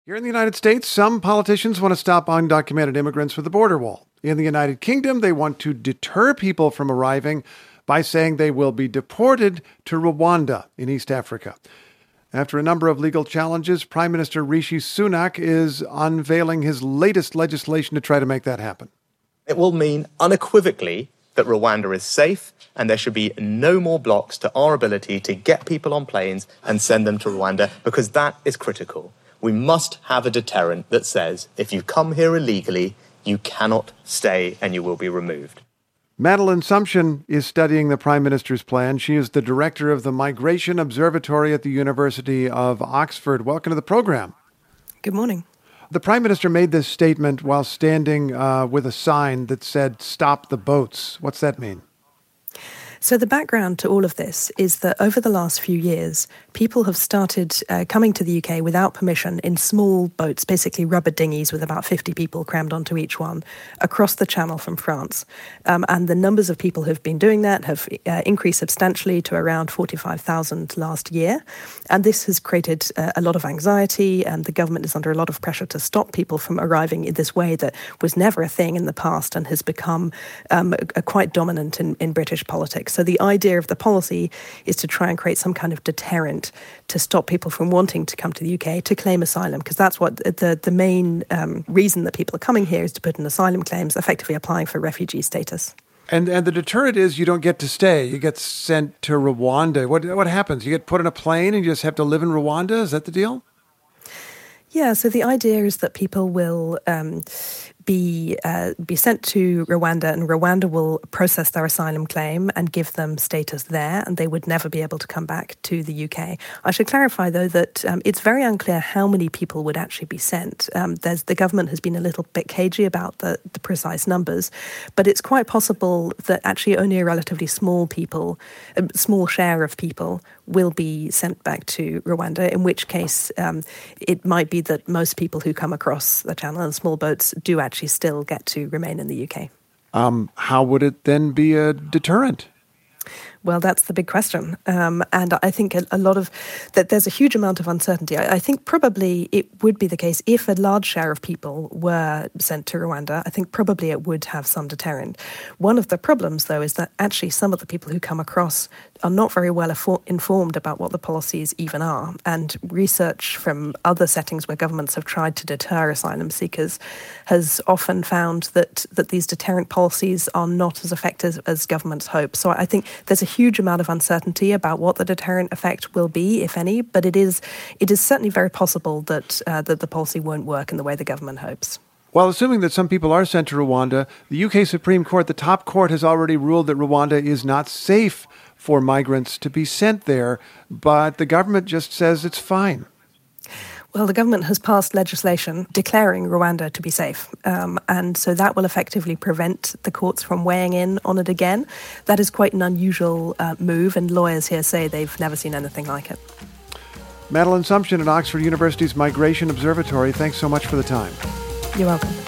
Here in the United States, some politicians want to stop undocumented immigrants with the border wall. In the United Kingdom, they want to deter people from arriving by saying they will be deported to Rwanda in East Africa. After a number of legal challenges, Prime Minister Rishi Sunak is unveiling his latest legislation to try to make that happen. It will mean unequivocally that Rwanda is safe and there should be no more blocks to our ability to get people on planes and send them to Rwanda, because that is critical. We must have a deterrent that says if you come here illegally, you cannot stay and you will be removed. Madeline Sumption is studying the Prime Minister's plan. She is the director of the Migration Observatory at the University of Oxford. Welcome to the program. Good morning. The Prime Minister made this statement while standing with a sign that said, "Stop the boats." What's that mean? So the background to all of this is that over the last few years, people have started coming to the UK without permission in small boats, basically rubber dinghies with about 50 people crammed onto each one, across the Channel from France. And the numbers of people who've been doing that have increased substantially to around 45,000 last year. And this has created a lot of anxiety, and the government is under a lot of pressure to stop people from arriving in this way that was never a thing in the past and has become quite dominant in British politics. So the idea of the policy is to try and create some kind of deterrent to stop people from wanting to come to the UK to claim asylum, because that's what the main reason that people are coming here is to put in asylum claims, effectively applying for refugee status. And the deterrent is you don't get to stay. You get sent to Rwanda. What happens? You get put in a plane and you just have to live in Rwanda? Is that the deal? Yeah, so the idea is that people will be sent to Rwanda, and Rwanda will process their asylum claim and give them status there, and they would never be able to come back to the UK. I should clarify, though, that it's very unclear how many people would actually be sent. The government has been a little bit cagey about the precise numbers, but it's quite possible that actually only a relatively small share of people will be sent back to Rwanda, in which case it might be that most people who come across the Channel in small boats do actually still get to remain in the UK. How would it then be a deterrent? Well, that's the big question. And I think a lot of that there's a huge amount of uncertainty. I think probably it would be the case if a large share of people were sent to Rwanda. I think probably it would have some deterrent. One of the problems, though, is that actually some of the people who come across are not very well informed about what the policies even are. And research from other settings where governments have tried to deter asylum seekers has often found that these deterrent policies are not as effective as governments hope. So I think there's a huge amount of uncertainty about what the deterrent effect will be, if any, but it is certainly very possible that the policy won't work in the way the government hopes. Well, assuming that some people are sent to Rwanda, the UK Supreme Court, the top court, has already ruled that Rwanda is not safe for migrants to be sent there, but the government just says it's fine. Well, the government has passed legislation declaring Rwanda to be safe, and so that will effectively prevent the courts from weighing in on it again. That is quite an unusual move, and lawyers here say they've never seen anything like it. Madeline Sumption at Oxford University's Migration Observatory, thanks so much for the time. You're welcome.